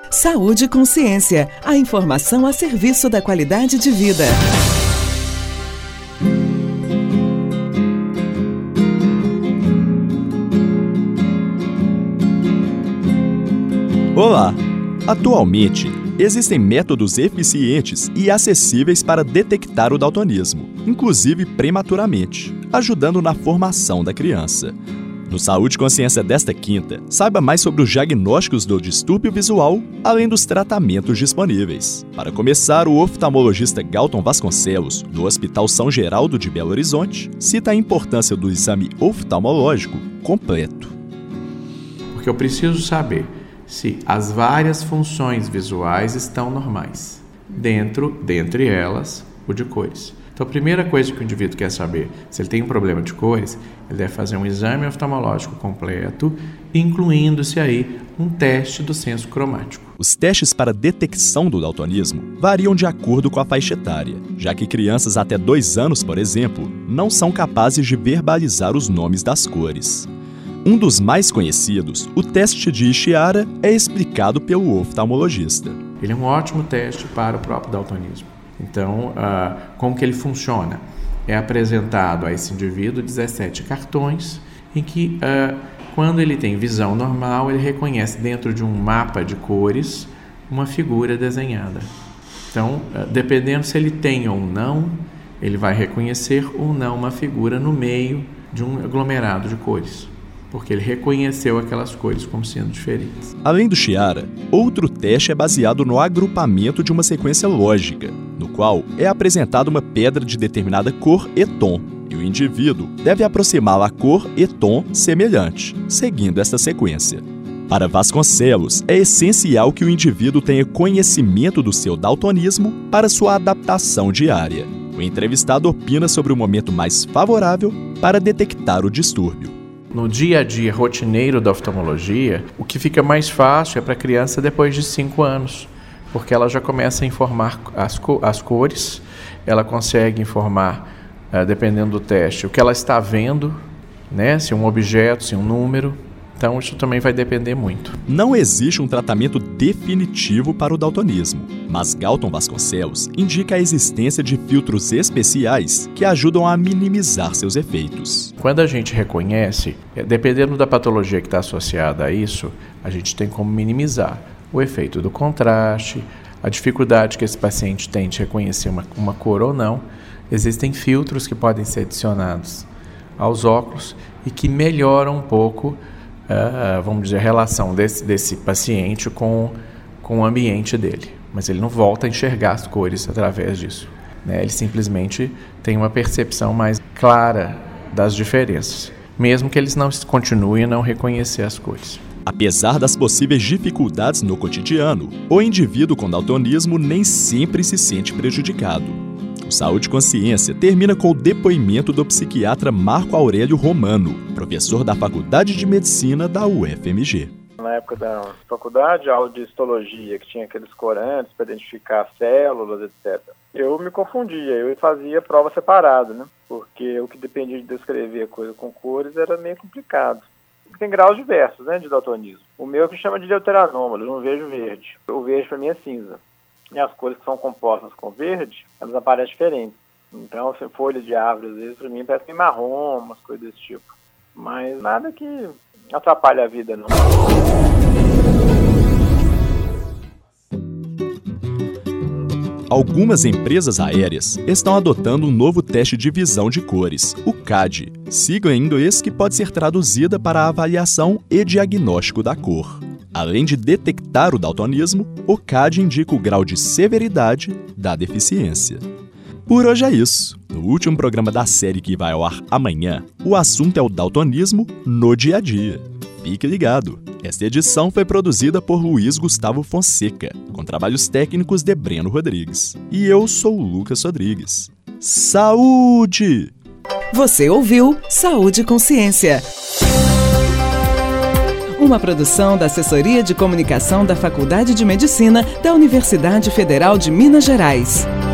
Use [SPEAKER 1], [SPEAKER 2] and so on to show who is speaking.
[SPEAKER 1] Saúde e Consciência, a informação a serviço da qualidade de vida.
[SPEAKER 2] Olá! Atualmente, existem métodos eficientes e acessíveis para detectar o daltonismo, inclusive prematuramente, ajudando na formação da criança. No Saúde e Consciência desta quinta, saiba mais sobre os diagnósticos do distúrbio visual, além dos tratamentos disponíveis. Para começar, o oftalmologista Galton Vasconcelos, do Hospital São Geraldo de Belo Horizonte, cita a importância do exame oftalmológico completo.
[SPEAKER 3] Porque eu preciso saber se as várias funções visuais estão normais, dentre elas, o de cores. Então, a primeira coisa que o indivíduo quer saber, se ele tem um problema de cores, ele deve fazer um exame oftalmológico completo, incluindo-se aí um teste do senso cromático.
[SPEAKER 2] Os testes para detecção do daltonismo variam de acordo com a faixa etária, já que crianças até 2 anos, por exemplo, não são capazes de verbalizar os nomes das cores. Um dos mais conhecidos, o teste de Ishihara, é explicado pelo oftalmologista.
[SPEAKER 3] Ele é um ótimo teste para o próprio daltonismo. Então, como que ele funciona? É apresentado a esse indivíduo 17 cartões em que, quando ele tem visão normal, ele reconhece dentro de um mapa de cores uma figura desenhada. Então, dependendo se ele tem ou não, ele vai reconhecer ou não uma figura no meio de um aglomerado de cores, porque ele reconheceu aquelas cores como sendo diferentes.
[SPEAKER 2] Além do Ishihara, outro teste é baseado no agrupamento de uma sequência lógica, no qual é apresentada uma pedra de determinada cor e tom, e o indivíduo deve aproximá-la a cor e tom semelhante, seguindo esta sequência. Para Vasconcelos, é essencial que o indivíduo tenha conhecimento do seu daltonismo para sua adaptação diária. O entrevistado opina sobre o momento mais favorável para detectar o distúrbio.
[SPEAKER 3] No dia a dia rotineiro da oftalmologia, o que fica mais fácil é para a criança depois de 5 anos, porque ela já começa a informar as cores, ela consegue informar, dependendo do teste, o que ela está vendo, né? Se um objeto, se um número. Então, isso também vai depender muito.
[SPEAKER 2] Não existe um tratamento definitivo para o daltonismo, mas Galton Vasconcelos indica a existência de filtros especiais que ajudam a minimizar seus efeitos.
[SPEAKER 3] Quando a gente reconhece, dependendo da patologia que está associada a isso, a gente tem como minimizar o efeito do contraste, a dificuldade que esse paciente tem de reconhecer uma cor ou não. Existem filtros que podem ser adicionados aos óculos e que melhoram um pouco vamos dizer, a relação desse paciente com o ambiente dele. Mas ele não volta a enxergar as cores através disso, né? Ele simplesmente tem uma percepção mais clara das diferenças, mesmo que eles não continuem a não reconhecer as cores.
[SPEAKER 2] Apesar das possíveis dificuldades no cotidiano, o indivíduo com daltonismo nem sempre se sente prejudicado. O Saúde e Consciência termina com o depoimento do psiquiatra Marco Aurélio Romano, professor da Faculdade de Medicina da UFMG.
[SPEAKER 4] Na época da faculdade, aula de histologia, que tinha aqueles corantes para identificar células, etc. Eu me confundia, eu fazia prova separada, né? Porque o que dependia de descrever a coisa com cores era meio complicado. Tem graus diversos, né, de daltonismo. O meu que chama de deuteranômalo, eu não vejo verde. O verde para mim é cinza. E as cores que são compostas com verde, elas aparecem diferentes. Então, assim, folhas de árvore, às vezes, para mim, parece meio marrom, umas coisas desse tipo. Mas nada que atrapalhe a vida, não.
[SPEAKER 2] Algumas empresas aéreas estão adotando um novo teste de visão de cores, o CAD, sigla em inglês que pode ser traduzida para avaliação e diagnóstico da cor. Além de detectar o daltonismo, o CAD indica o grau de severidade da deficiência. Por hoje é isso. No último programa da série que vai ao ar amanhã, o assunto é o daltonismo no dia a dia. Fique ligado! Esta edição foi produzida por Luiz Gustavo Fonseca, com trabalhos técnicos de Breno Rodrigues. E eu sou o Lucas Rodrigues. Saúde!
[SPEAKER 1] Você ouviu Saúde e Consciência. Uma produção da Assessoria de Comunicação da Faculdade de Medicina da Universidade Federal de Minas Gerais.